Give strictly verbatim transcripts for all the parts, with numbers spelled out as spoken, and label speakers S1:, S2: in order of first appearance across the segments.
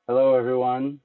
S1: Hello, everyone.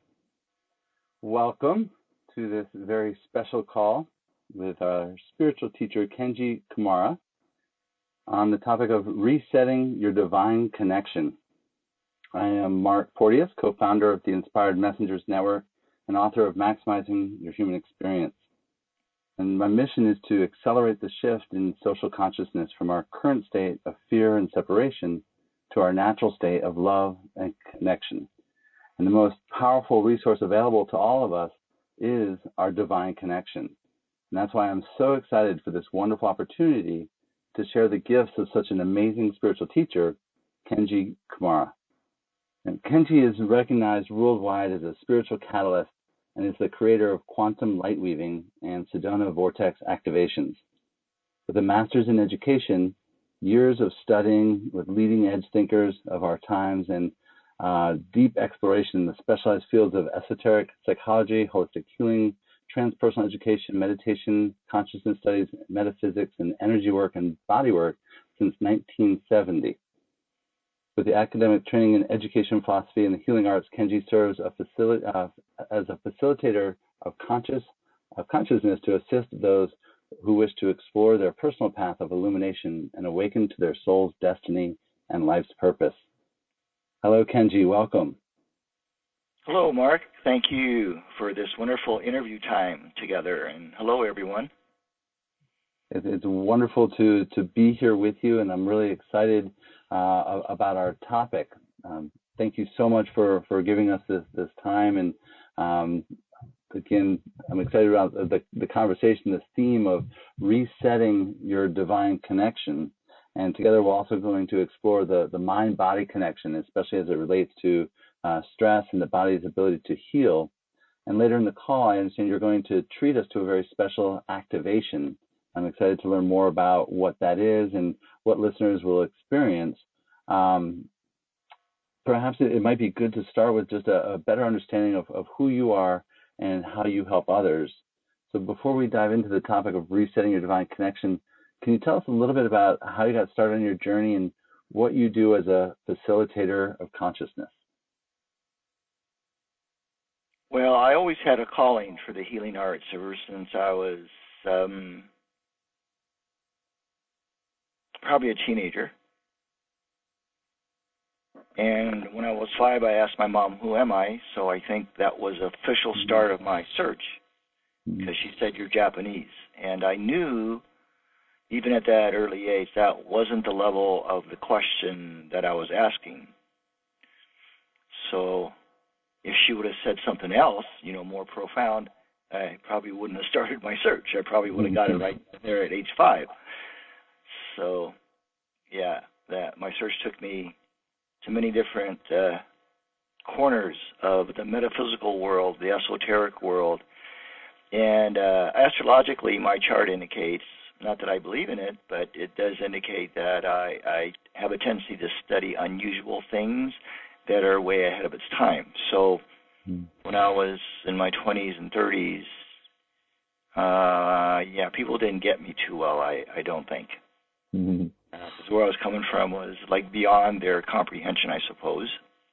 S1: Welcome to this very special call with our spiritual teacher, Kenji Kamara, on the topic of resetting your divine connection. I am Mark Porteous, co-founder of the Inspired Messengers Network and author of Maximizing Your Human Experience. And my mission is to accelerate the shift in social consciousness from our current state of fear and separation to our natural state of love and connection. And the most powerful resource available to all of us is our divine connection. And that's why I'm so excited for this wonderful opportunity to share the gifts of such an amazing spiritual teacher, Kenji Kamara. And Kenji is recognized worldwide as a spiritual catalyst and is the creator of quantum light weaving and Sedona vortex activations. With a master's in education, years of studying with leading edge thinkers of our times, and uh, deep exploration in the specialized fields of esoteric psychology, holistic healing, transpersonal education, meditation, consciousness studies, metaphysics, and energy work and body work since nineteen seventy. With the academic training in education philosophy and the healing arts, Kenji serves a facil- uh, as a facilitator of conscious of consciousness to assist those who wish to explore their personal path of illumination and awaken to their soul's destiny and life's purpose. Hello, Kenji. Welcome.
S2: Hello, Mark. Thank you for this wonderful interview time together. And hello, everyone.
S1: It's wonderful to, to be here with you, and I'm really excited uh, about our topic. Um, thank you so much for, for giving us this, this time. And um, again, I'm excited about the, the conversation, this theme of resetting your divine connection. And together we're also going to explore the, the mind-body connection, especially as it relates to uh, stress and the body's ability to heal. And later in the call, I understand you're going to treat us to a very special activation. I'm excited to learn more about what that is and what listeners will experience. Um, perhaps it, it might be good to start with just a, a better understanding of, of who you are and how you help others. So before we dive into the topic of resetting your divine connection, can you tell us a little bit about how you got started on your journey and what you do as a facilitator of consciousness?
S2: Well, I always had a calling for the healing arts ever since I was um, probably a teenager. And when I was five, I asked my mom, "Who am I?" So I think that was the official start of my search, because she said, "You're Japanese." And I knew, even at that early age, that wasn't the level of the question that I was asking. So if she would have said something else, you know, more profound, I probably wouldn't have started my search. I probably would have got it right there at age five. So, yeah, that my search took me to many different uh, corners of the metaphysical world, the esoteric world. And uh, astrologically, my chart indicates, not that I believe in it, but it does indicate that I, I have a tendency to study unusual things that are way ahead of its time. So when I was in my twenties and thirties, uh, yeah, people didn't get me too well, I, I don't think.
S1: Mm-hmm.
S2: Because uh, where I was coming from was like beyond their comprehension, I suppose.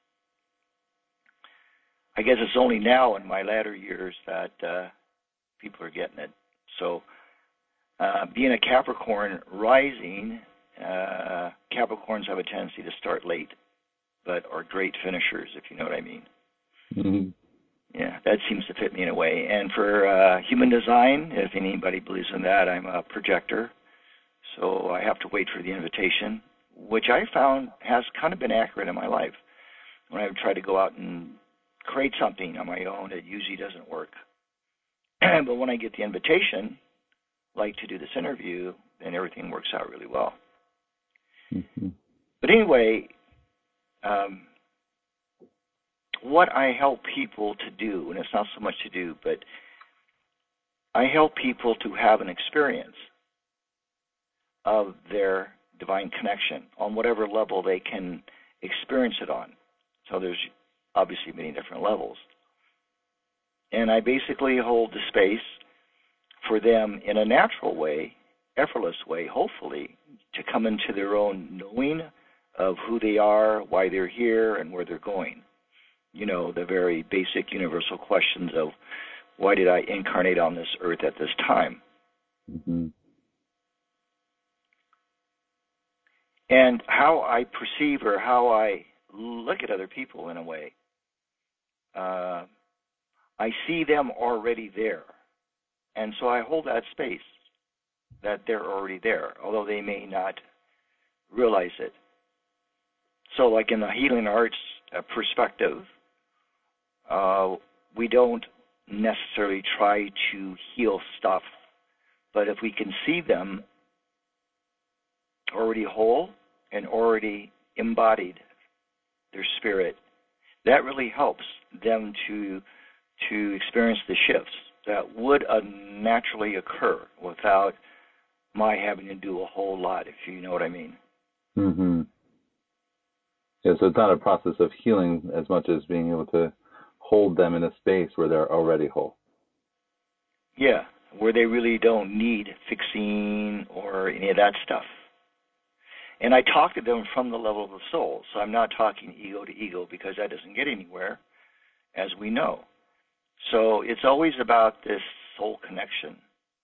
S2: I guess it's only now in my latter years that uh, people are getting it. So uh, being a Capricorn rising, uh, Capricorns have a tendency to start late, but are great finishers, if you know what I mean.
S1: Mm-hmm.
S2: Yeah, that seems to fit me in a way. And for uh, human design, if anybody believes in that, I'm a projector. So I have to wait for the invitation, which I found has kind of been accurate in my life. When I try to go out and create something on my own, it usually doesn't work. But when I get the invitation, like to do this interview, then everything works out really well. Mm-hmm. But anyway, um, what I help people to do, and it's not so much to do, but I help people to have an experience of their divine connection on whatever level they can experience it on. So there's obviously many different levels. And I basically hold the space for them in a natural way, effortless way, hopefully, to come into their own knowing of who they are, why they're here, and where they're going. you know, the very basic universal questions of why did I incarnate on this earth at this time?
S1: Mm-hmm.
S2: And how I perceive or how I look at other people in a way. Uh, I see them already there. And so I hold that space that they're already there, although they may not realize it. So like in the healing arts uh, perspective, uh, we don't necessarily try to heal stuff, but if we can see them already whole and already embodied, their spirit, that really helps them to to experience the shifts that would uh, naturally occur without my having to do a whole lot, if you know what I mean.
S1: Mm-hmm. Yeah, so it's not a process of healing as much as being able to hold them in a space where they're already whole.
S2: Yeah, where they really don't need fixing or any of that stuff. And I talk to them from the level of the soul, so I'm not talking ego to ego because that doesn't get anywhere, as we know. So it's always about this soul connection,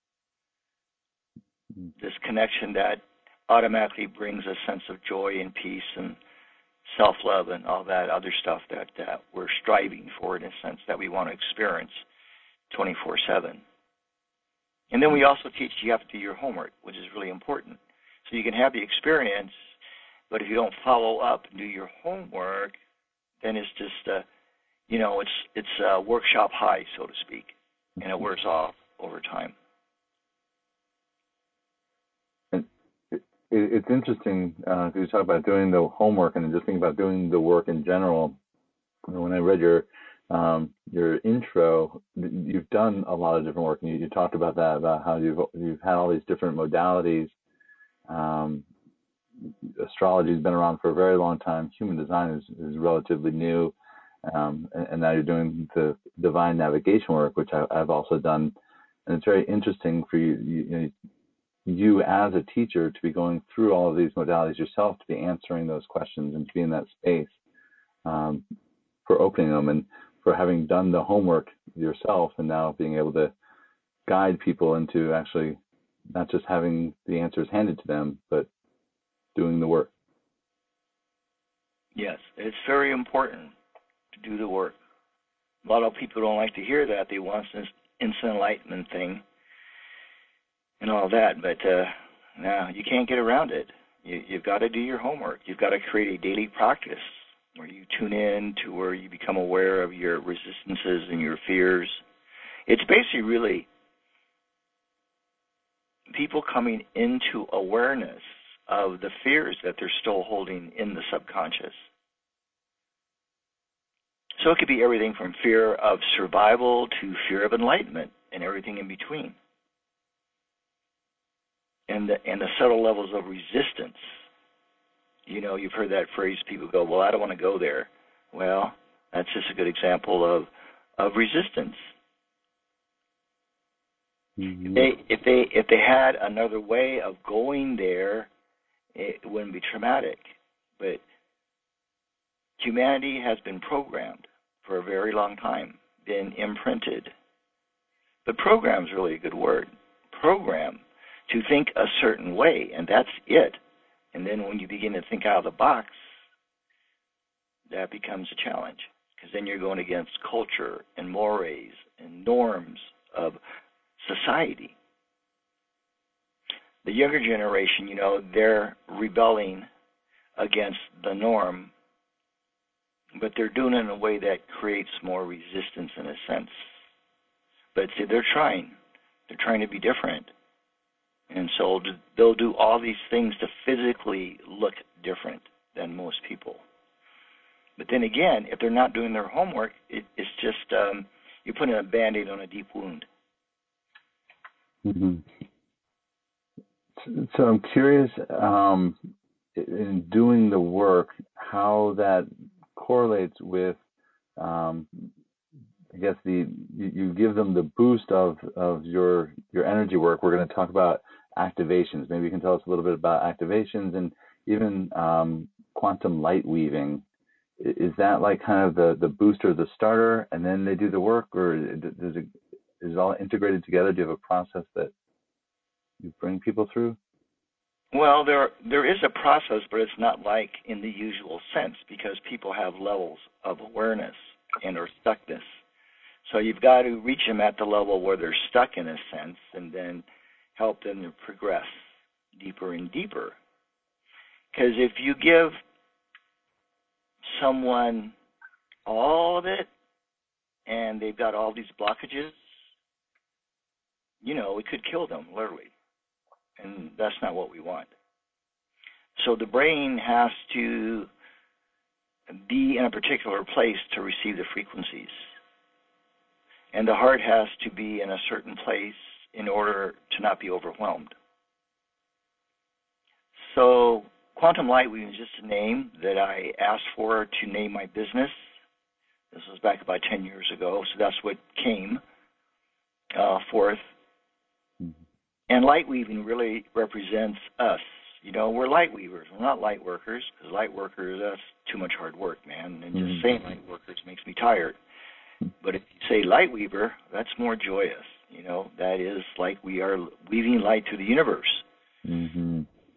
S2: this connection that automatically brings a sense of joy and peace and self-love and all that other stuff that, that we're striving for, in a sense, that we want to experience twenty-four seven. And then we also teach you have to do your homework, which is really important. So you can have the experience, but if you don't follow up and do your homework, then it's just, uh, you know, it's it's a workshop high, so to speak, and it wears off over time.
S1: And it, it's interesting because uh, you talk about doing the homework and just think about doing the work in general. When I read your um, your intro, you've done a lot of different work, and you, you talked about that, about how you've you've had all these different modalities. Um, astrology has been around for a very long time. Human design is, is relatively new, um, and, and now you're doing the divine navigation work, which I, I've also done, and it's very interesting for you, you, you know, you as a teacher to be going through all of these modalities yourself, to be answering those questions and to be in that space um, for opening them, and for having done the homework yourself and now being able to guide people into actually not just having the answers handed to them, but doing the work.
S2: Yes, it's very important to do the work. A lot of people don't like to hear that. They want this instant enlightenment thing and all that, but uh, no, you can't get around it. You, you've got to do your homework. You've got to create a daily practice where you tune in to where you become aware of your resistances and your fears. It's basically really people coming into awareness of the fears that they're still holding in the subconscious. So it could be everything from fear of survival to fear of enlightenment and everything in between. And the, and the subtle levels of resistance. You know, you've heard that phrase, people go, well, I don't want to go there. Well, that's just a good example of, of resistance.
S1: Mm-hmm.
S2: If they, if they, if they had another way of going there, it wouldn't be traumatic. But humanity has been programmed for a very long time, been imprinted. But program is really a good word. Program to think a certain way, and that's it. And then when you begin to think out of the box, that becomes a challenge, because then you're going against culture and mores and norms of society. The younger generation, you know, they're rebelling against the norm, but they're doing it in a way that creates more resistance in a sense. But see, they're trying. They're trying to be different. And so they'll do all these things to physically look different than most people. But then again, if they're not doing their homework, it, it's just um, you're putting a Band-Aid on a deep wound.
S1: Mm-hmm. So I'm curious, um, in doing the work, how that correlates with, um, I guess the you, you give them the boost of, of your your energy work. We're going to talk about activations. Maybe you can tell us a little bit about activations and even um, quantum light weaving. is that like kind of the, the booster, the starter, and then they do the work, or does it, is it all integrated together? Do you have a process that you bring people through?
S2: Well, there there is a process, but it's not like in the usual sense, because people have levels of awareness and or stuckness. So you've got to reach them at the level where they're stuck in a sense, and then help them to progress deeper and deeper. Because if you give someone all of it and they've got all these blockages, you know, it could kill them, literally. And that's not what we want. So the brain has to be in a particular place to receive the frequencies. And the heart has to be in a certain place in order to not be overwhelmed. So Quantum Light Weaving is just a name that I asked for to name my business. This was back about ten years ago, so that's what came uh, forth. Mm-hmm. And light weaving really represents us. You know, we're light weavers. We're not light workers, because light workers, that's too much hard work, man. And mm-hmm. just saying light workers makes me tired. But if you say light weaver, that's more joyous. You know, that is like we are weaving light to the universe. Mm-hmm.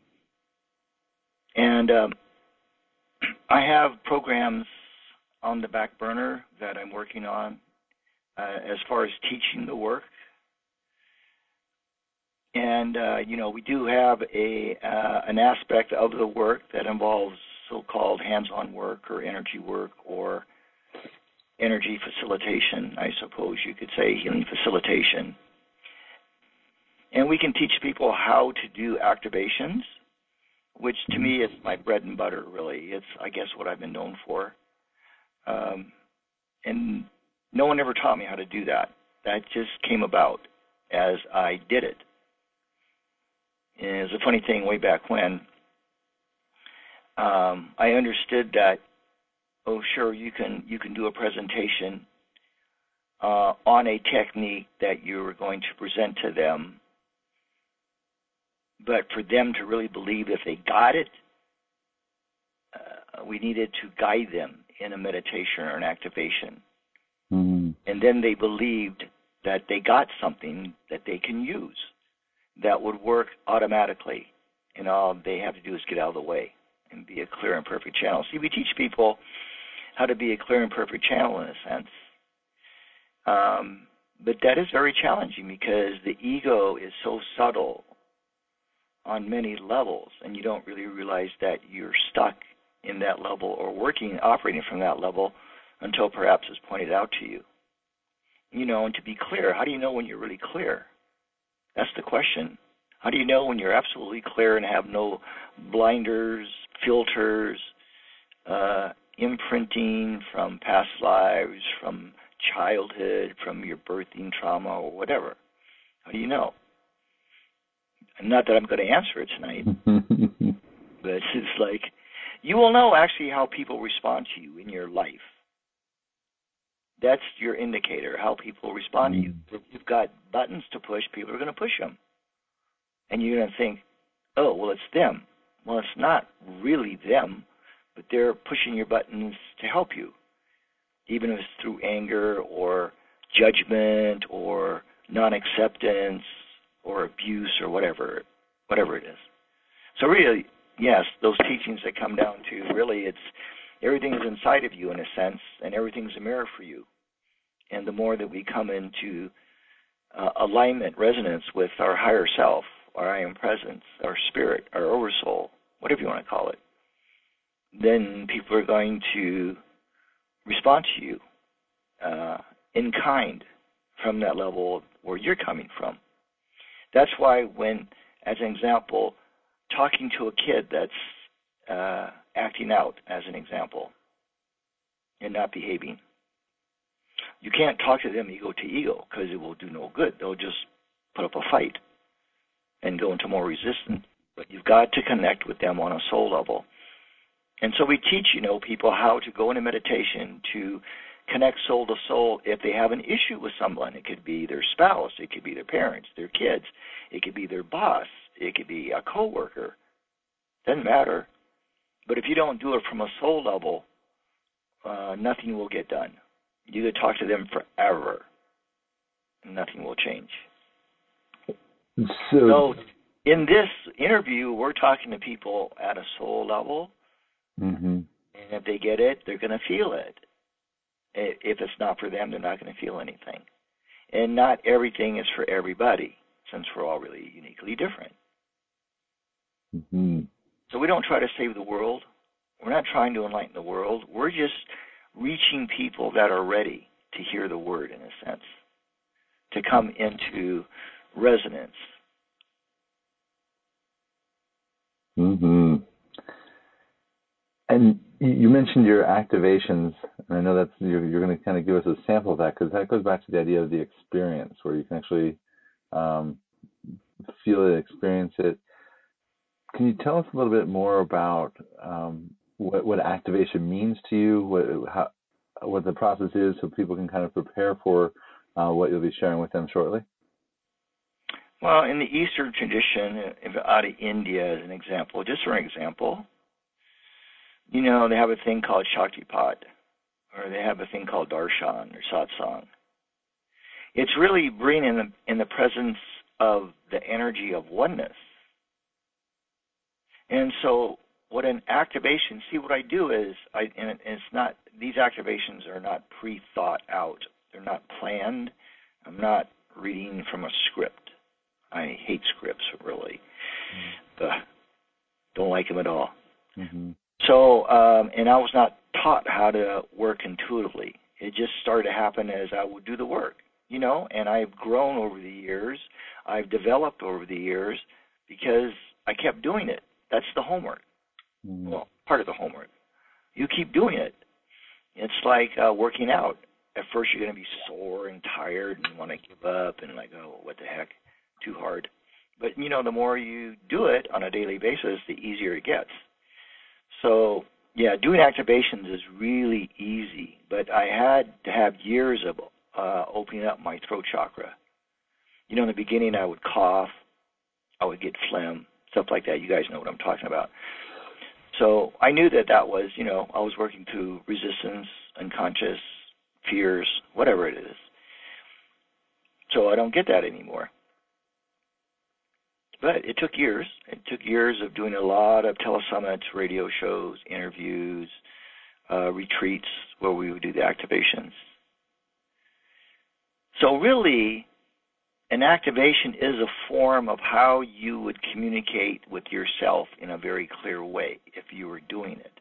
S2: And um, I have programs on the back burner that I'm working on uh, as far as teaching the work. And, uh, you know, we do have a uh, an aspect of the work that involves so-called hands-on work or energy work or energy facilitation, I suppose you could say, healing facilitation. And we can teach people how to do activations, which to me is my bread and butter, really. It's, I guess, what I've been known for. Um, and no one ever taught me how to do that. That just came about as I did it. And it was a funny thing way back when. Um, I understood that, oh, sure, you can you can do a presentation uh, on a technique that you were going to present to them, but for them to really believe if they got it, uh, we needed to guide them in a meditation or an activation. Mm-hmm. And then they believed that they got something that they can use that would work automatically, and all they have to do is get out of the way and be a clear and perfect channel. See, we teach people how to be a clear and perfect channel in a sense, um, but that is very challenging because the ego is so subtle on many levels, and you don't really realize that you're stuck in that level or working, operating from that level until perhaps it's pointed out to you. You know, and to be clear, how do you know when you're really clear? That's the question. How do you know when you're absolutely clear and have no blinders, filters, uh, imprinting from past lives, from childhood, from your birthing trauma or whatever? How do you know? Not that I'm going to answer it tonight, but it's like you will know actually how people respond to you in your life. That's your indicator, how people respond to you. If you've got buttons to push, people are going to push them. And you're going to think, oh, well, it's them. Well, it's not really them, but they're pushing your buttons to help you, even if it's through anger or judgment or non-acceptance or abuse or whatever, whatever it is. So really, yes, those teachings that come down to really it's everything is inside of you in a sense, and everything's a mirror for you. And the more that we come into uh, alignment, resonance with our higher self, our I am presence, our spirit, our oversoul, whatever you want to call it, then people are going to respond to you uh, in kind from that level where you're coming from. That's why when, as an example, talking to a kid that's uh, acting out, as an example, and not behaving, you can't talk to them ego to ego because it will do no good. They'll just put up a fight and go into more resistance. But you've got to connect with them on a soul level. And so we teach, you know, people how to go into meditation to connect soul to soul if they have an issue with someone. It could be their spouse, it could be their parents, their kids, it could be their boss, it could be a coworker. Doesn't matter. But if you don't do it from a soul level, uh, nothing will get done. You could talk to them forever, and nothing will change.
S1: So,
S2: so in this interview, we're talking to people at a soul level,
S1: mm-hmm.
S2: and if they get it, they're going to feel it. If it's not for them, they're not going to feel anything. And not everything is for everybody, since we're all really uniquely different.
S1: Mm-hmm.
S2: So we don't try to save the world. We're not trying to enlighten the world. We're just reaching people that are ready to hear the word, in a sense, to come into resonance.
S1: Mm-hmm. And you mentioned your activations, and I know that's you're, you're going to kind of give us a sample of that, because that goes back to the idea of the experience, where you can actually um, feel it, experience it. Can you tell us a little bit more about um, what, what activation means to you, what how, what the process is, so people can kind of prepare for uh, what you'll be sharing with them shortly?
S2: Well, in the Eastern tradition, out of India as an example, just for an example, you know, they have a thing called Shaktipat, or they have a thing called Darshan or Satsang. It's really bringing in the, in the presence of the energy of oneness. And so what an activation, see what I do is, I, and it's not, these activations are not pre-thought out. They're not planned. I'm not reading from a script. I hate scripts, really. Mm-hmm. Ugh, don't like them at all.
S1: Mm-hmm.
S2: So, um, and I was not taught how to work intuitively. It just started to happen as I would do the work, you know, and I've grown over the years. I've developed over the years because I kept doing it. That's the homework. Mm-hmm. Well, part of the homework. You keep doing it. It's like uh, working out. At first you're going to be sore and tired and want to give up and like, oh, what the heck, too hard. But, you know, the more you do it on a daily basis, the easier it gets. So, yeah, doing activations is really easy, but I had to have years of uh, opening up my throat chakra. You know, in the beginning I would cough, I would get phlegm, stuff like that. You guys know what I'm talking about. So I knew that that was, you know, I was working through resistance, unconscious, fears, whatever it is. So I don't get that anymore. But it took years. It took years of doing a lot of telesummits, radio shows, interviews, uh, retreats where we would do the activations. So really, an activation is a form of how you would communicate with yourself in a very clear way if you were doing it.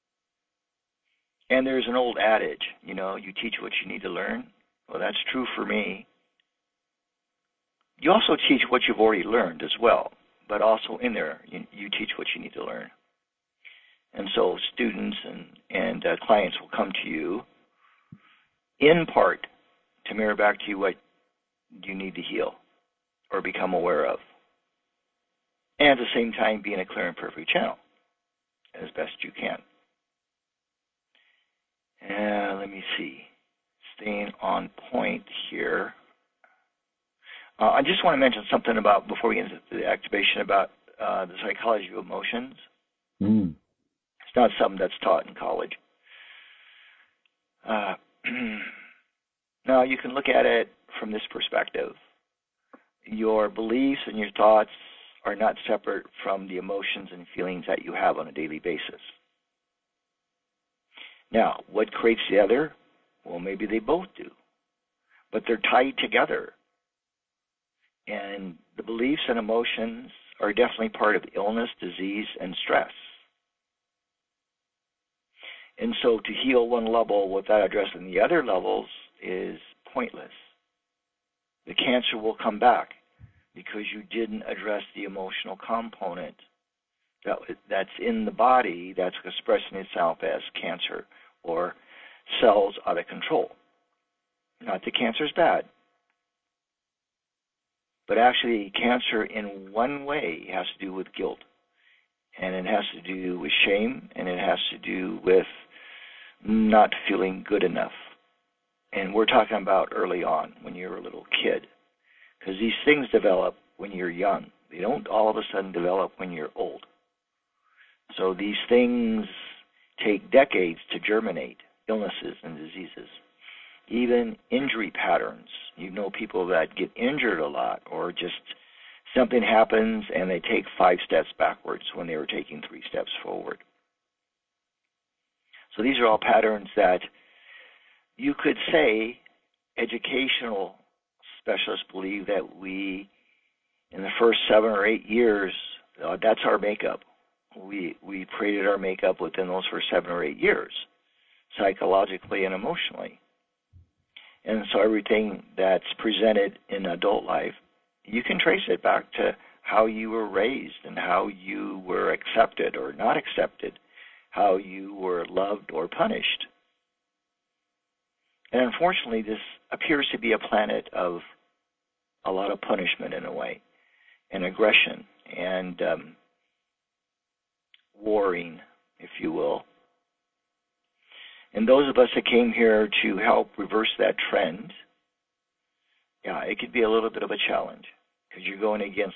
S2: And there's an old adage, you know, you teach what you need to learn. Well, that's true for me. You also teach what you've already learned as well, but also in there, you, you teach what you need to learn. And so students and, and uh, clients will come to you in part to mirror back to you what you need to heal or become aware of. And at the same time, be in a clear and perfect channel as best you can. And let me see. Staying on point here. Uh, I just want to mention something about, before we get into the activation, about uh, the psychology of emotions.
S1: Mm.
S2: It's not something that's taught in college. Uh, now, you can look at it from this perspective. Your beliefs and your thoughts are not separate from the emotions and feelings that you have on a daily basis. Now, what creates the other? Well, maybe they both do, but they're tied together. And the beliefs and emotions are definitely part of illness, disease, and stress. And so to heal one level without addressing the other levels is pointless. The cancer will come back because you didn't address the emotional component that that's in the body that's expressing itself as cancer or cells out of control. Not that cancer is bad, but actually cancer in one way has to do with guilt, and it has to do with shame, and it has to do with not feeling good enough. And we're talking about early on when you're a little kid, because these things develop when you're young. They don't all of a sudden develop when you're old. So these things take decades to germinate illnesses and diseases, even injury patterns. You know people that get injured a lot, or just something happens and they take five steps backwards when they were taking three steps forward. So these are all patterns that you could say educational specialists believe that we, in the first seven or eight years, uh, that's our makeup. We we created our makeup within those first seven or eight years, psychologically and emotionally. And so everything that's presented in adult life, you can trace it back to how you were raised and how you were accepted or not accepted, how you were loved or punished. And unfortunately, this appears to be a planet of a lot of punishment in a way, and aggression, and um, warring, if you will. And those of us that came here to help reverse that trend, yeah, it could be a little bit of a challenge because you're going against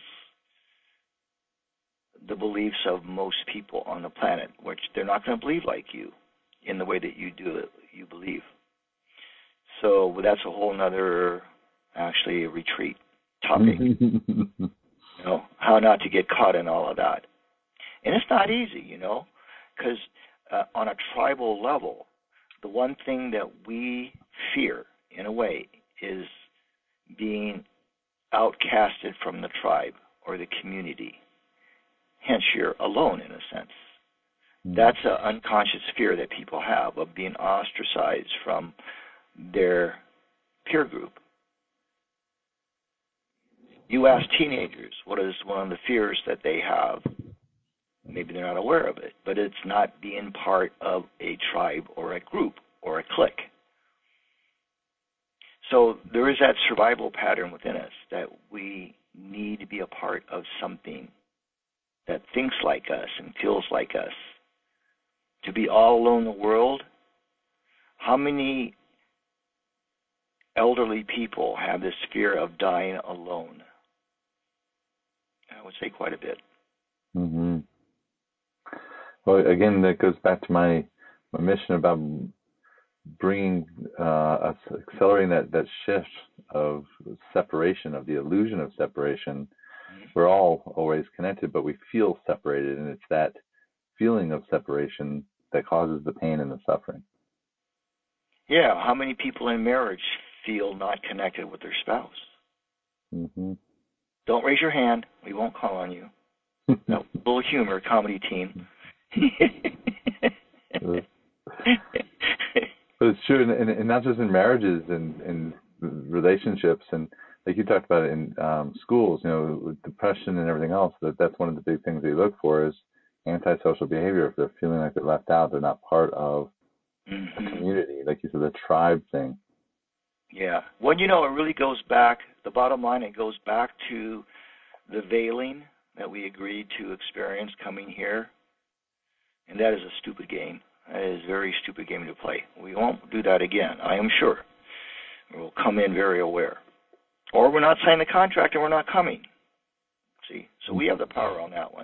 S2: the beliefs of most people on the planet, which they're not going to believe like you in the way that you do it, you believe. So that's a whole nother, actually, a retreat topic. You know, how not to get caught in all of that. And it's not easy, you know, because uh, on a tribal level, the one thing that we fear, in a way, is being outcasted from the tribe or the community. Hence, you're alone, in a sense. That's an unconscious fear that people have of being ostracized from their peer group. You ask teenagers, what is one of the fears that they have? Maybe they're not aware of it, but it's not being part of a tribe or a group or a clique. So there is that survival pattern within us that we need to be a part of something that thinks like us and feels like us. To be all alone in the world, how many elderly people have this fear of dying alone? I would say quite a bit.
S1: Mm-hmm. Well, again, that goes back to my my mission about bringing uh, us, accelerating that, that shift of separation, of the illusion of separation. Mm-hmm. We're all always connected, but we feel separated, and it's that feeling of separation that causes the pain and the suffering.
S2: Yeah, how many people in marriage feel not connected with their spouse?
S1: Mm-hmm.
S2: Don't raise your hand. We won't call on you. No, little humor, comedy team.
S1: But it's true, and, and not just in marriages and, and relationships, and like you talked about it in um, schools, you know, with depression and everything else. That that's one of the big things they look for is antisocial behavior. If they're feeling like they're left out, they're not part of mm-hmm. a community, like you said, the tribe thing.
S2: Yeah. Well, you know, it really goes back. The bottom line, it goes back to the veiling that we agreed to experience coming here, and that is a stupid game. That is a very stupid game to play. We won't do that again, I am sure. We'll come in very aware. Or we're not signing the contract and we're not coming. See? So we have the power on that one.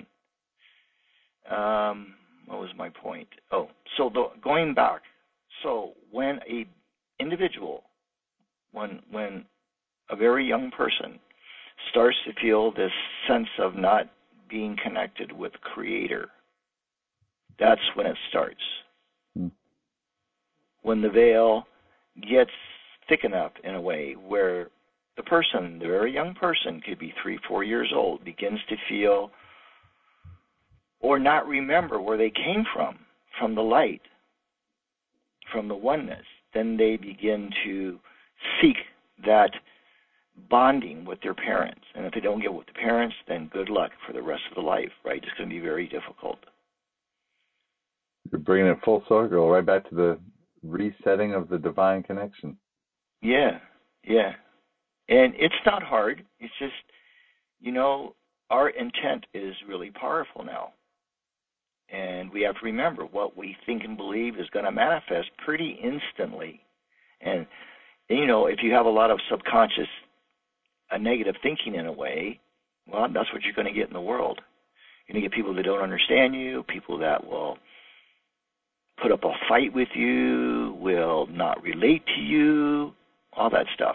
S2: Um, what was my point? Oh, so the, going back. So when a individual, when when a very young person starts to feel this sense of not being connected with the Creator, that's when it starts. Mm. When the veil gets thick enough in a way where the person, the very young person, could be three, four years old, begins to feel or not remember where they came from, from the light, from the oneness, then they begin to seek that bonding with their parents. And if they don't get with the parents, then good luck for the rest of the life, right? It's going to be very difficult.
S1: You're bringing it full circle, right back to the resetting of the divine connection.
S2: Yeah, yeah. And it's not hard. It's just, you know, our intent is really powerful now. And we have to remember what we think and believe is going to manifest pretty instantly. And, you know, if you have a lot of subconscious a negative thinking in a way, well, that's what you're going to get in the world. You're going to get people that don't understand you, people that will put up a fight with you, will not relate to you, all that stuff.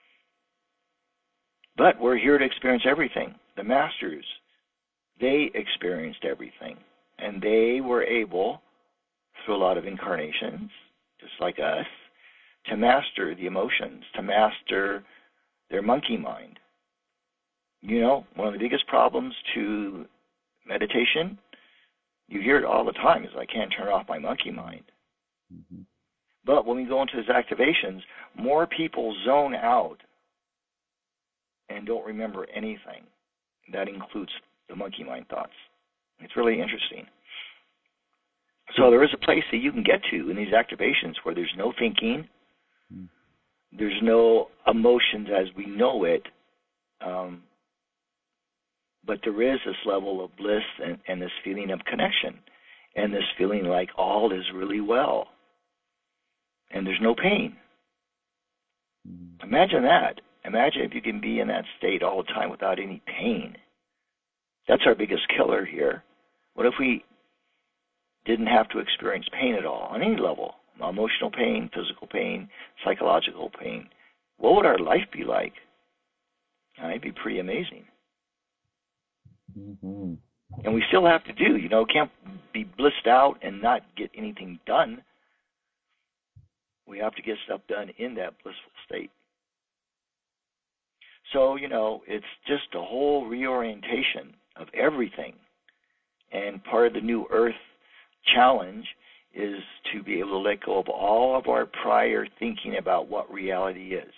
S2: But we're here to experience everything. The masters, they experienced everything. And they were able, through a lot of incarnations, just like us, to master the emotions, to master their monkey mind. You know, one of the biggest problems to meditation, you hear it all the time, is I can't turn off my monkey mind. Mm-hmm. But when we go into these activations, more people zone out and don't remember anything. That includes the monkey mind thoughts. It's really interesting. So there is a place that you can get to in these activations where there's no thinking, mm. there's no emotions as we know it, um, but there is this level of bliss and, and this feeling of connection and this feeling like all is really well. And there's no pain. Mm. Imagine that. Imagine if you can be in that state all the time without any pain. That's our biggest killer here. What if we didn't have to experience pain at all on any level? Emotional pain, physical pain, psychological pain. What would our life be like? Uh, it'd be pretty amazing. Mm-hmm. And we still have to do, you know, can't be blissed out and not get anything done. We have to get stuff done in that blissful state. So, you know, it's just a whole reorientation of everything. And part of the New Earth challenge is to be able to let go of all of our prior thinking about what reality is.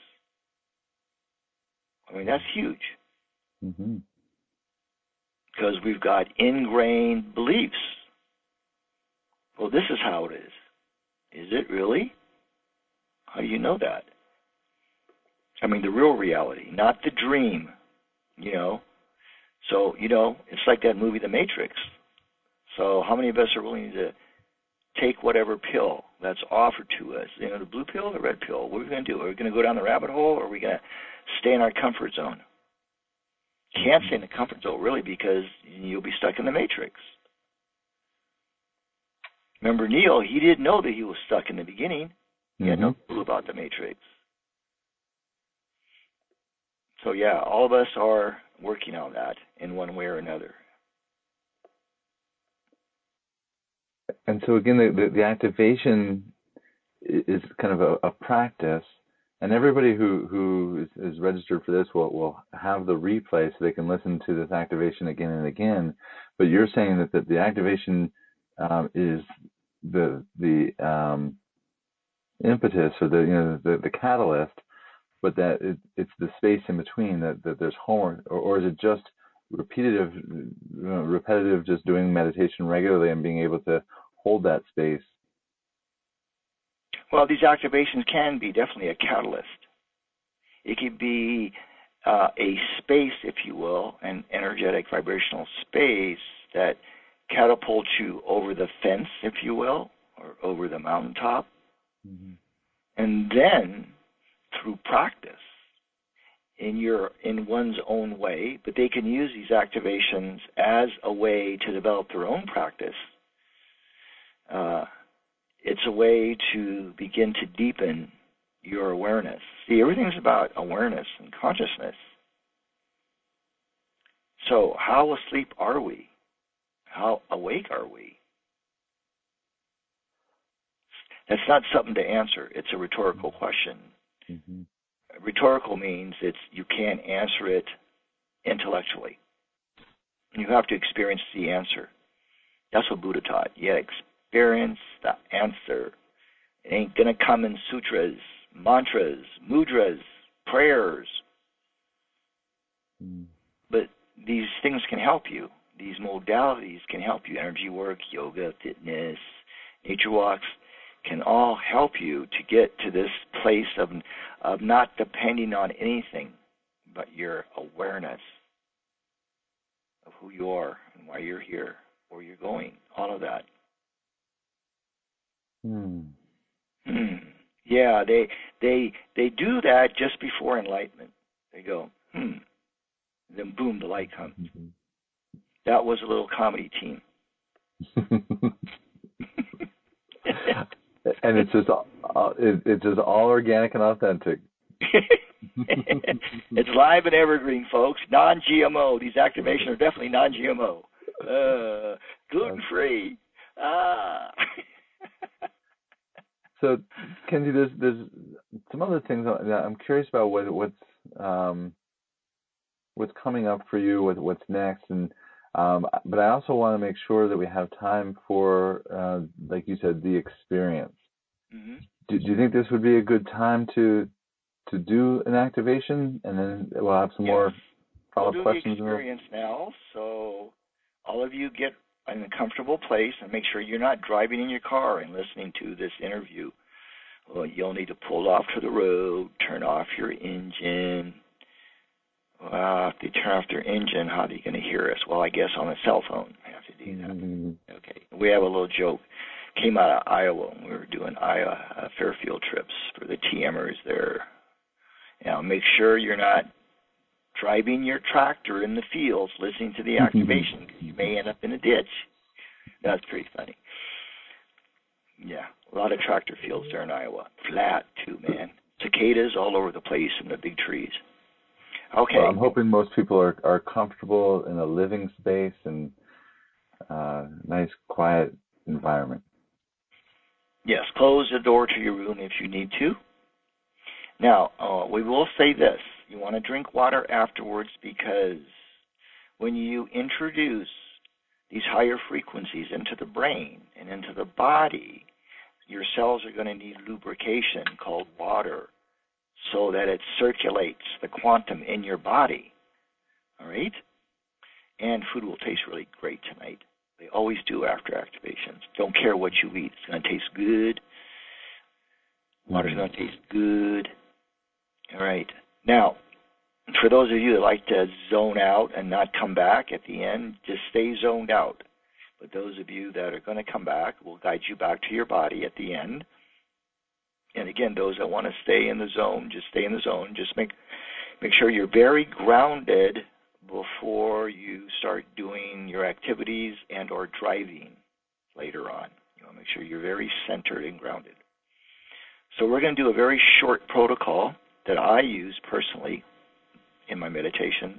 S2: I mean, that's huge. Mm-hmm. Because we've got ingrained beliefs. Well, this is how it is. Is it really? How do you know that? I mean, the real reality, not the dream, you know. So, you know, it's like that movie, The Matrix. So how many of us are willing to take whatever pill that's offered to us, you know, the blue pill or the red pill? What are we going to do? Are we going to go down the rabbit hole, or are we going to stay in our comfort zone? You can't stay in the comfort zone, really, because you'll be stuck in the Matrix. Remember Neo, he didn't know that he was stuck in the beginning. He mm-hmm. had no clue about the Matrix. So, yeah, all of us are working on that in one way or another.
S1: And so, again, the, the, the activation is kind of a, a practice, and everybody who, who is, is registered for this will, will have the replay so they can listen to this activation again and again. But you're saying that the, the activation um, is the the um, impetus or the you know the, the catalyst, but that it, it's the space in between that, that there's homework, or, or is it just repetitive, you know, repetitive, just doing meditation regularly and being able to hold that space?
S2: Well, these activations can be definitely a catalyst. It could be uh, a space, if you will, an energetic vibrational space that catapults you over the fence, if you will, or over the mountaintop. Mm-hmm. And then, through practice, in your in one's own way, but they can use these activations as a way to develop their own practice. Uh, it's a way to begin to deepen your awareness. See, everything's about awareness and consciousness. So how asleep are we? How awake are we? That's not something to answer. It's a rhetorical question. Mm-hmm. Rhetorical means it's you can't answer it intellectually. You have to experience the answer. That's what Buddha taught. You got to experience the answer. It ain't going to come in sutras, mantras, mudras, prayers. Mm. But these things can help you. These modalities can help you. Energy work, yoga, fitness, nature walks can all help you to get to this place of, of not depending on anything but your awareness of who you are and why you're here, where you're going, all of that. Hmm. Hmm. Yeah, they they they do that just before enlightenment. They go, hmm. Then boom, the light comes. Mm-hmm. That was a little comedy team.
S3: And it's just uh, it, it's just all organic and authentic.
S2: It's live and evergreen, folks. Non-G M O. These activations are definitely non-G M O. Uh, gluten-free. Ah.
S3: So, Kenji, there's there's some other things I'm curious about. What what's um, what's coming up for you? What what's next? And um, but I also want to make sure that we have time for, uh, like you said, the experience.
S2: Mm-hmm.
S3: Do, do you think this would be a good time to to do an activation, and then we'll have some
S2: Yes.
S3: more follow-up
S2: We'll do
S3: questions?
S2: the experience now. So all of you get in a comfortable place and make sure you're not driving in your car and listening to this interview. Well, you'll need to pull off to the road, turn off your engine. Well, if they turn off their engine, how are they going to hear us? Well, I guess on a cell phone they have to do that.
S3: Mm-hmm.
S2: Okay. We have a little joke. Came out of Iowa when we were doing Iowa uh, Fairfield trips for the T Mers there. Now, make sure you're not driving your tractor in the fields listening to the activation, because you may end up in a ditch. That's pretty funny. Yeah, a lot of tractor fields there in Iowa. Flat, too, man. Cicadas all over the place in the big trees. Okay.
S3: Well, I'm hoping most people are, are comfortable in a living space and uh, nice, quiet environment.
S2: Yes, close the door to your room if you need to. Now, uh, we will say this. You want to drink water afterwards, because when you introduce these higher frequencies into the brain and into the body, your cells are going to need lubrication called water so that it circulates the quantum in your body. All right? And food will taste really great tonight. They always do after activations. Don't care what you eat. It's going to taste good. Water's going to taste good. All right. Now, for those of you that like to zone out and not come back at the end, just stay zoned out. But those of you that are going to come back, we'll guide you back to your body at the end. And again, those that want to stay in the zone, just stay in the zone. Just make make sure you're very grounded before you start doing your activities and or driving later on. You want to make sure you're very centered and grounded. So we're going to do a very short protocol that I use personally in my meditations.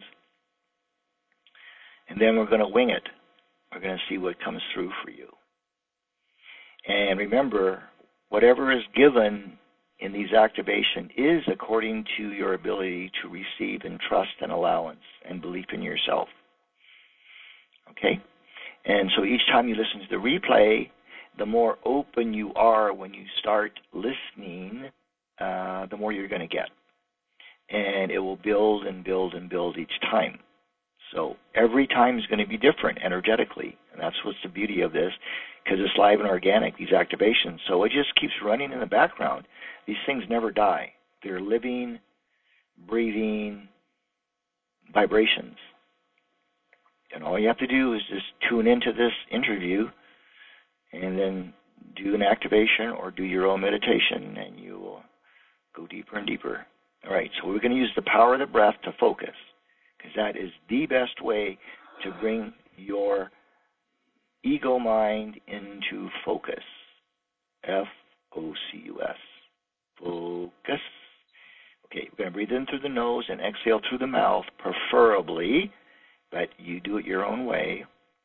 S2: And then we're going to wing it. We're going to see what comes through for you. And remember, whatever is given in these activations is according to your ability to receive and trust and allowance and belief in yourself. Okay? And so each time you listen to the replay, the more open you are when you start listening, uh, the more you're going to get. And it will build and build and build each time. So every time is going to be different energetically. And that's what's the beauty of this, because it's live and organic, these activations. So it just keeps running in the background. These things never die. They're living, breathing vibrations. And all you have to do is just tune into this interview and then do an activation or do your own meditation, and you will go deeper and deeper. All right, so we're going to use the power of the breath to focus, because that is the best way to bring your ego mind into focus. F O C U S. Focus. Okay, we're going to breathe in through the nose and exhale through the mouth, preferably, but you do it your own way.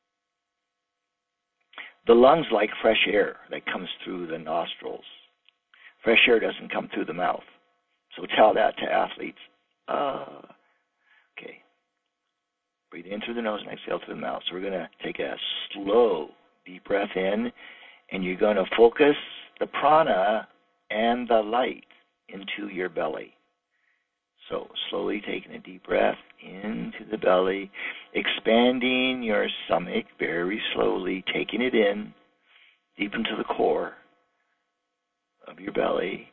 S2: The lungs like fresh air that comes through the nostrils. Fresh air doesn't come through the mouth. So tell that to athletes. Uh, okay. Breathe in through the nose and exhale through the mouth. So we're going to take a slow, deep breath in, and you're going to focus the prana and the light into your belly. So slowly taking a deep breath into the belly, expanding your stomach very slowly, taking it in deep into the core of your belly.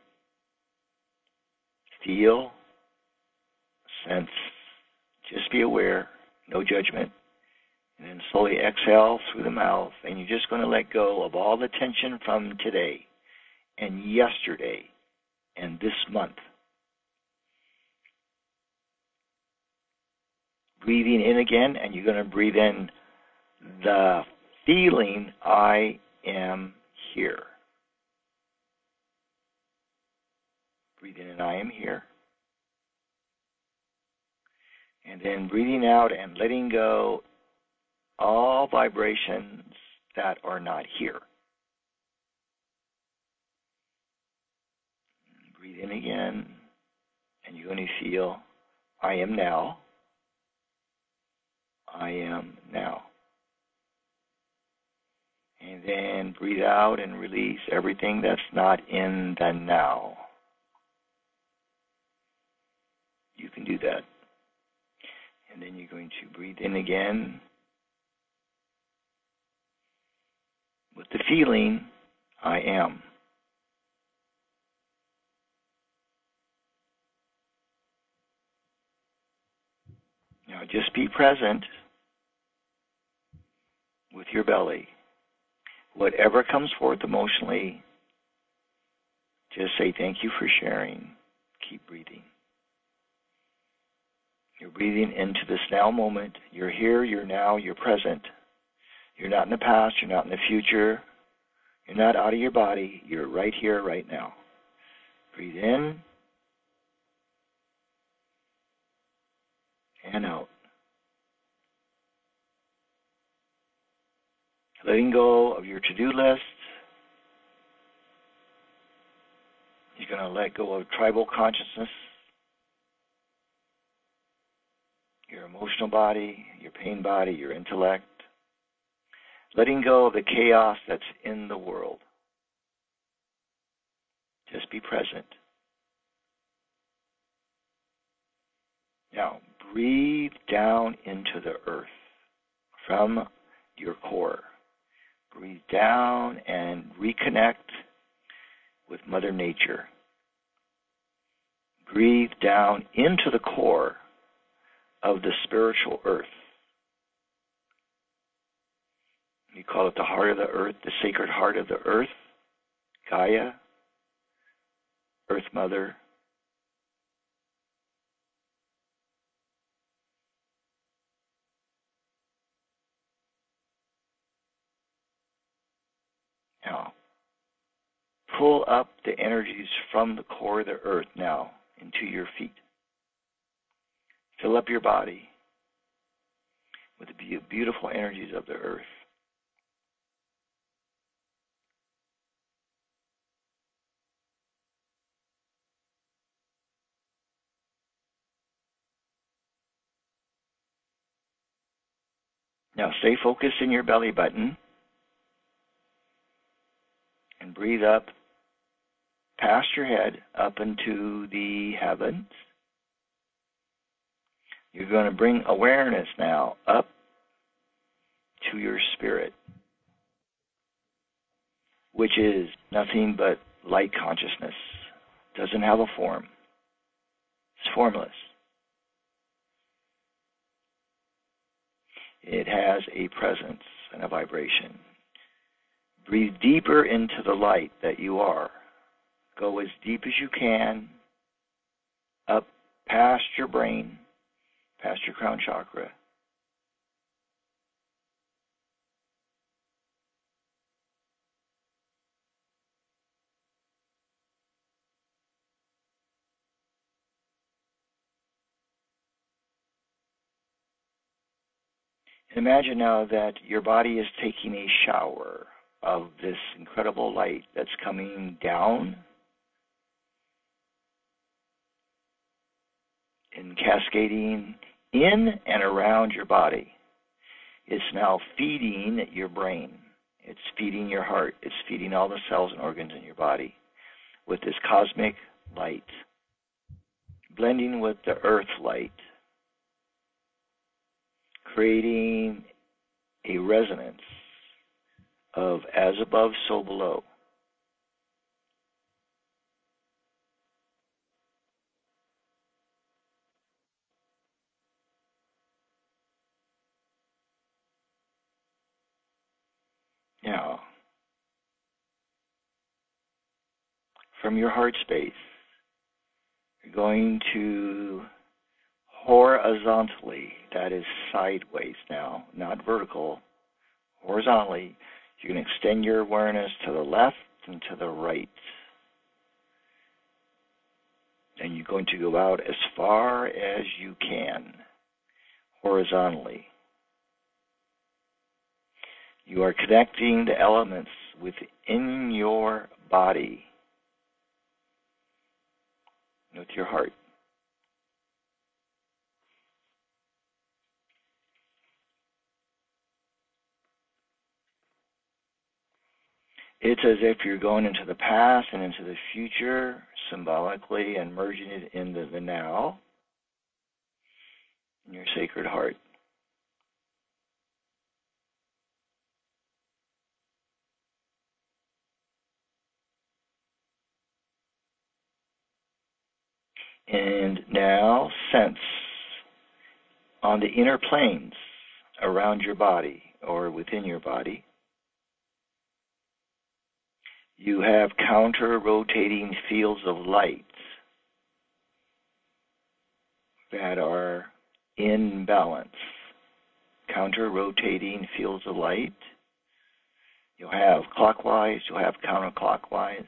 S2: Feel, sense, just be aware, no judgment. And then slowly exhale through the mouth, and you're just going to let go of all the tension from today and yesterday and this month. Breathing in again, and you're going to breathe in the feeling, I am here. Breathe in, and I am here. And then breathing out and letting go all vibrations that are not here. Breathe in again, and you're going to feel, I am now. I am now. And then breathe out and release everything that's not in the now. You can do that. And then you're going to breathe in again with the feeling, I am. Now just be present with your belly. Whatever comes forth emotionally, just say thank you for sharing. Keep breathing. You're breathing into this now moment. You're here, you're now, you're present. You're not in the past, you're not in the future. You're not out of your body. You're right here, right now. Breathe in and out. Letting go of your to-do list. You're going to let go of tribal consciousness, your emotional body, your pain body, your intellect. Letting go of the chaos that's in the world. Just be present. Now, breathe down into the earth from your core. Breathe down and reconnect with Mother Nature. Breathe down into the core of the spiritual earth. We call it the heart of the earth, the sacred heart of the earth, Gaia, Earth Mother. Now, pull up the energies from the core of the earth now into your feet. Fill up your body with the beautiful energies of the earth. Now stay focused in your belly button and breathe up past your head up into the heavens. You're going to bring awareness now up to your spirit, which is nothing but light consciousness. Doesn't have a form. It's formless. It has a presence and a vibration. Breathe deeper into the light that you are. Go as deep as you can, up past your brain, past your crown chakra. Imagine now that your body is taking a shower of this incredible light that's coming down and cascading in and around your body. It's now feeding your brain. It's feeding your heart. It's feeding all the cells and organs in your body with this cosmic light, blending with the earth light, creating a resonance of as above, so below. Now, from your heart space, you're going to horizontally, that is sideways now, not vertical, horizontally, you can extend your awareness to the left and to the right. you're going to go out as far as you can, horizontally. You are connecting the elements within your body with your heart. It's as if you're going into the past and into the future, symbolically, and merging it into the now in your sacred heart. And now sense on the inner planes around your body or within your body, you have counter-rotating fields of light that are in balance. Counter-rotating fields of light. You'll have clockwise, you'll have counterclockwise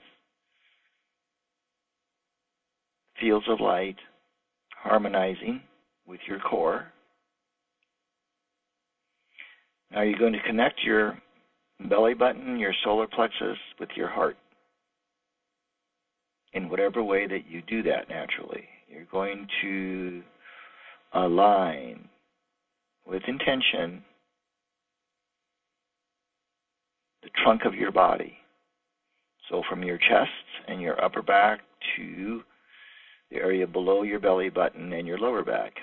S2: fields of light harmonizing with your core. Now you're going to connect your belly button, your solar plexus with your heart. In whatever way that you do that naturally. You're going to align with intention the trunk of your body. So from your chest and your upper back to the area below your belly button and your lower back.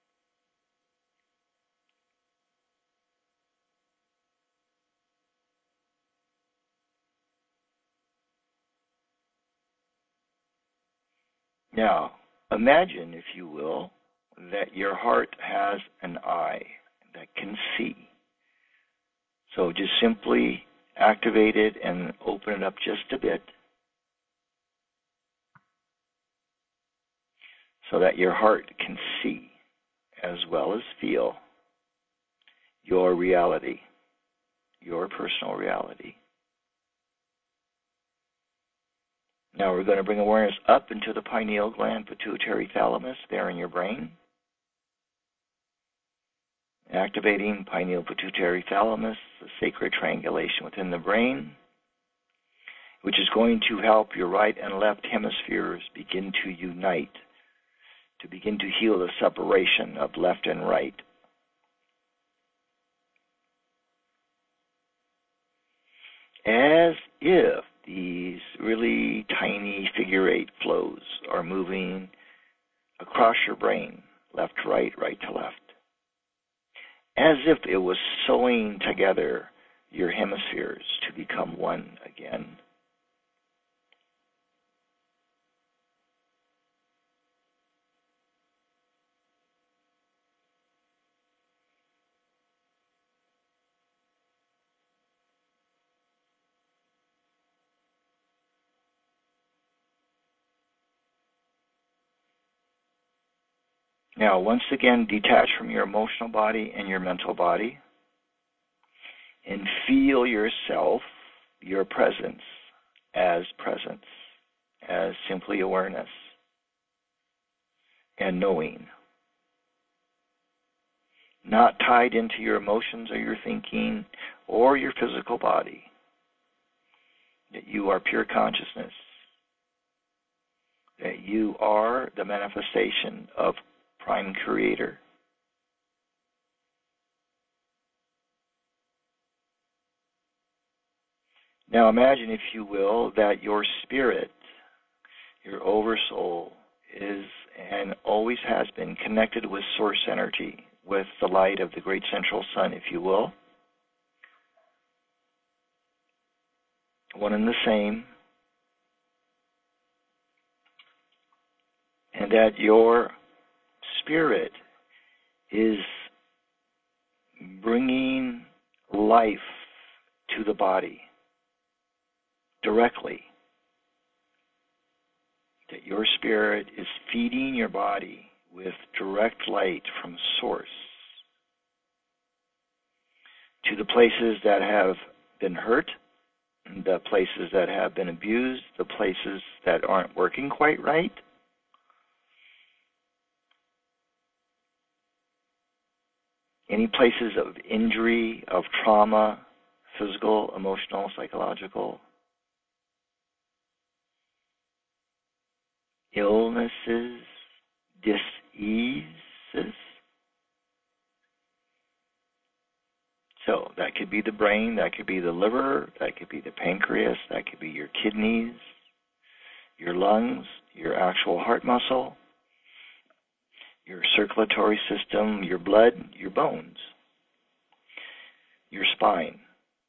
S2: Now, imagine, if you will, that your heart has an eye that can see. So just simply activate it and open it up just a bit so that your heart can see as well as feel your reality, your personal reality. Now we're going to bring awareness up into the pineal gland, pituitary thalamus, there in your brain. Activating pineal pituitary thalamus, the sacred triangulation within the brain, which is going to help your right and left hemispheres begin to unite, to begin to heal the separation of left and right. As if these really tiny figure eight flows are moving across your brain, left to right, right to left. As if it was sewing together your hemispheres to become one again. Now, once again, detach from your emotional body and your mental body and feel yourself, your presence, as presence, as simply awareness and knowing. Not tied into your emotions or your thinking or your physical body. That you are pure consciousness. That you are the manifestation of Prime Creator. Now imagine, if you will, that your spirit, your oversoul, is and always has been connected with source energy, with the light of the great central sun, if you will. One and the same. And that your spirit is bringing life to the body directly. That your spirit is feeding your body with direct light from source to the places that have been hurt, the places that have been abused, the places that aren't working quite right. any places of injury, of trauma, physical, emotional, psychological, illnesses, diseases. So that could be the brain, that could be the liver, that could be the pancreas, that could be your kidneys, your lungs, your actual heart muscle, your circulatory system, your blood, your bones, your spine.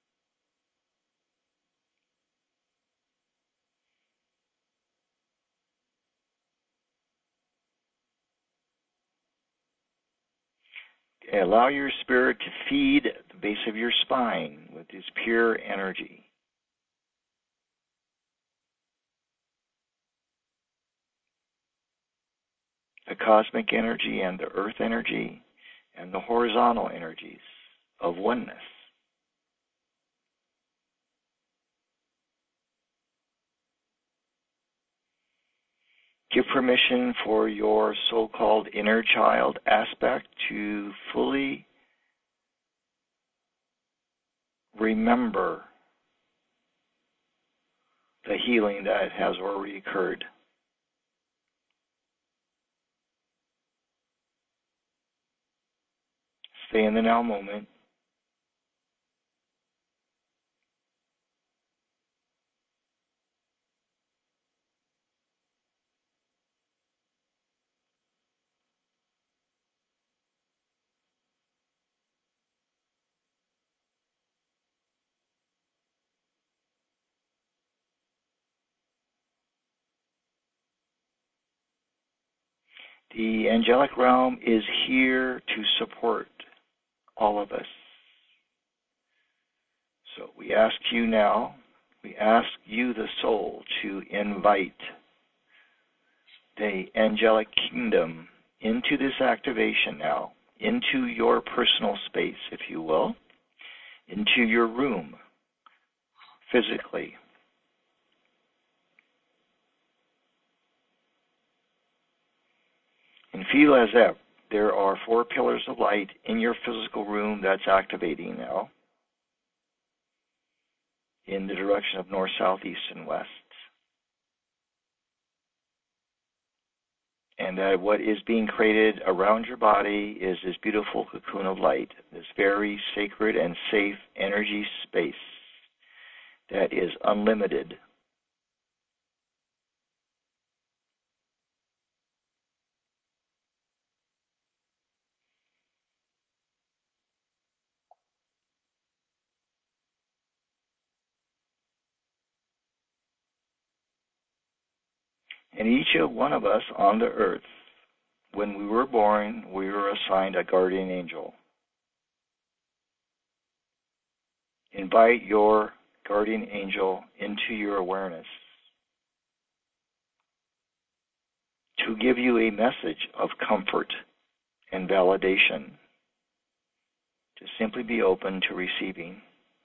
S2: Allow your spirit to feed the base of your spine with this pure energy. The cosmic energy and the earth energy and the horizontal energies of oneness. Give permission for your so-called inner child aspect to fully remember the healing that has already occurred. Stay in the now moment. The angelic realm is here to support all of us. So we ask you now, we ask you, the soul, to invite the angelic kingdom into this activation now, into your personal space, if you will, into your room, physically. And feel as if there are four pillars of light in your physical room that's activating now in the direction of north, south, east, and west. And that what is being created around your body is this beautiful cocoon of light, this very sacred and safe energy space that is unlimited. And each one of us on the earth, when we were born, we were assigned a guardian angel. Invite your guardian angel into your awareness to give you a message of comfort and validation, to simply be open to receiving.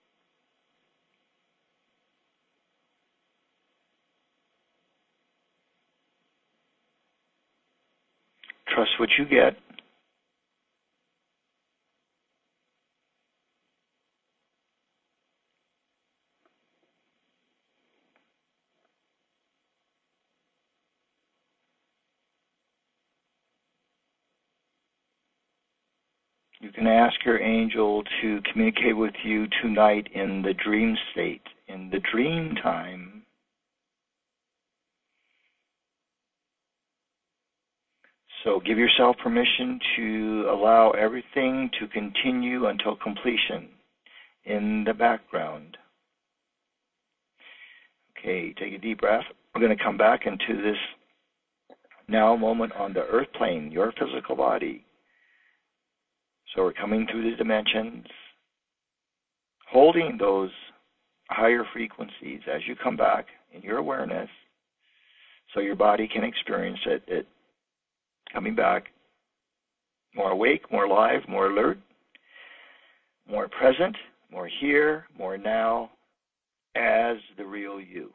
S2: Trust what you get. You can ask your angel to communicate with you tonight in the dream state, in the dream time. So give yourself permission to allow everything to continue until completion in the background. Okay, take a deep breath. We're going to come back into this now moment on the earth plane, your physical body. So we're coming through the dimensions, holding those higher frequencies as you come back in your awareness so your body can experience it, it coming back more awake, more alive, more alert, more present, more here, more now, as the real you.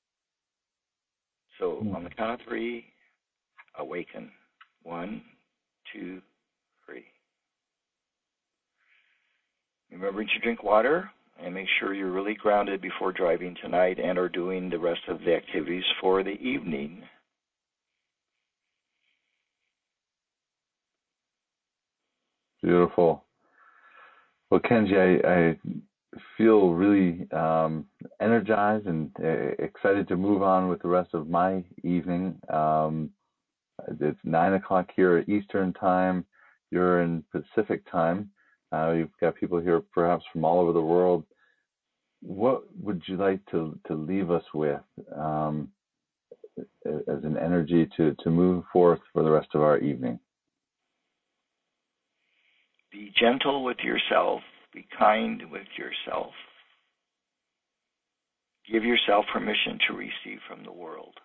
S2: So on the count of three, awaken. One, two, three. Remembering to drink water and make sure you're really grounded before driving tonight and are doing the rest of the activities for the evening.
S3: Beautiful. Well, Kenji, I, I feel really um, energized and uh, excited to move on with the rest of my evening. Um, it's nine o'clock here at Eastern Time. You're in Pacific Time. Uh, you've got people here perhaps from all over the world. What would you like to, to leave us with um, as an energy to, to move forth for the rest of our evening?
S2: Be gentle with yourself. Be kind with yourself. Give yourself permission to receive from the world.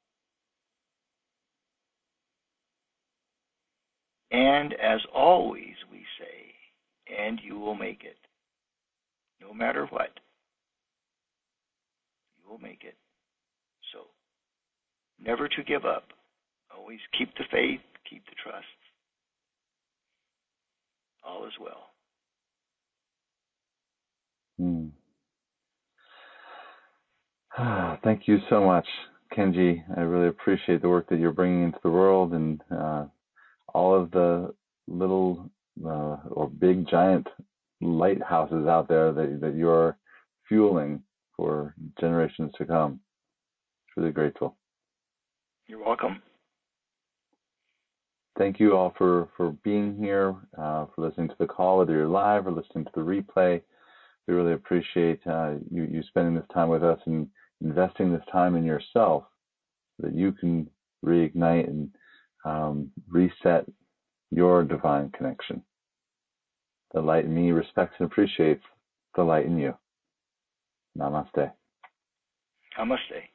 S2: And as always, we say, and you will make it. No matter what, you will make it. So, never to give up. Always keep the faith, keep the trust. All is well.
S3: Hmm. Thank you so much, Kenji. I really appreciate the work that you're bringing into the world and uh, all of the little uh, or big giant lighthouses out there that, that you're fueling for generations to come. It's really grateful.
S2: You're welcome.
S3: Thank you all for, for being here, uh, for listening to the call, whether you're live or listening to the replay. We really appreciate uh, you, you spending this time with us and investing this time in yourself so that you can reignite and um, reset your divine connection. The light in me respects and appreciates the light in you. Namaste.
S2: Namaste.